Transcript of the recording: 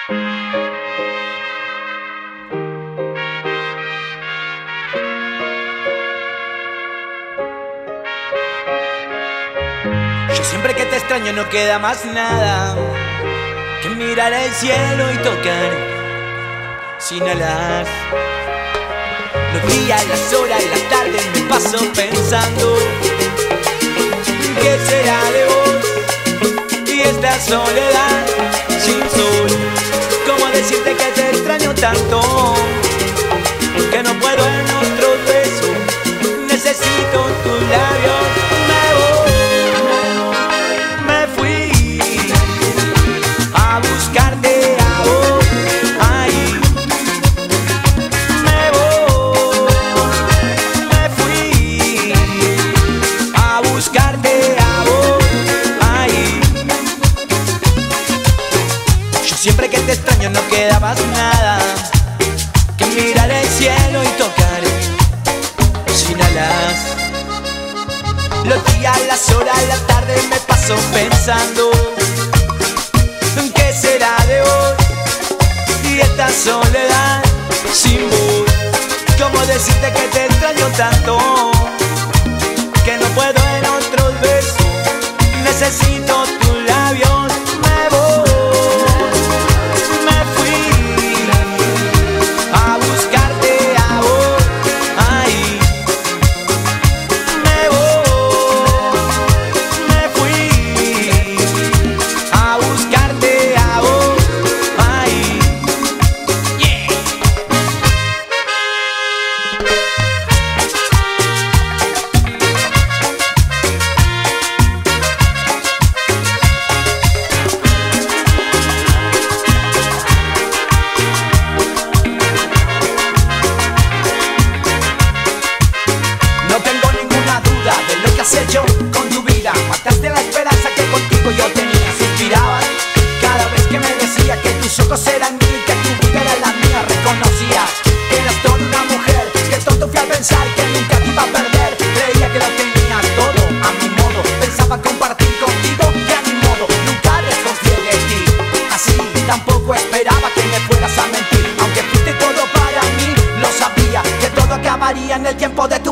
Yo siempre que te extraño no queda más nada que mirar al cielo y tocar sin alas. Los días, las horas, las tardes me paso pensando ¿qué será de vos? Y esta soledad sin sol. ¿Cómo decirte que te extraño tanto? Que no puedo en otros besos. Necesito tus labios. Me fui a buscarte a vos. Ahí me fui a buscarte a vos. Ahí yo siempre que te extraño no queda más nada que mirar el cielo y tocar sin alas. Los días, las horas, la tarde me paso pensando ¿en qué será de vos? Y esta soledad sin voz. ¿Cómo decirte que te extraño tanto? Que no puedo en otros besos. Necesito tus labios. Me fui a buscarte a vos. Ahí me fui a buscarte a vos. Ahí yeah. No tengo ninguna duda de lo que has hecho con tu vida. Mataste la esperanza que contigo yo tenía. Suspiraba cada vez que me decía que tus ojos eran míos, que tu vida era la mía. Reconocía que eras toda una mujer, que tonto fui al pensar que nunca te iba a perder. Creía que lo tenía todo a mi modo. Pensaba compartir contigo, que a mi modo nunca desconfié de ti. Así tampoco esperaba que me fueras a mentir. Aunque fuiste todo para mí, lo sabía, que todo acabaría en el tiempo de tu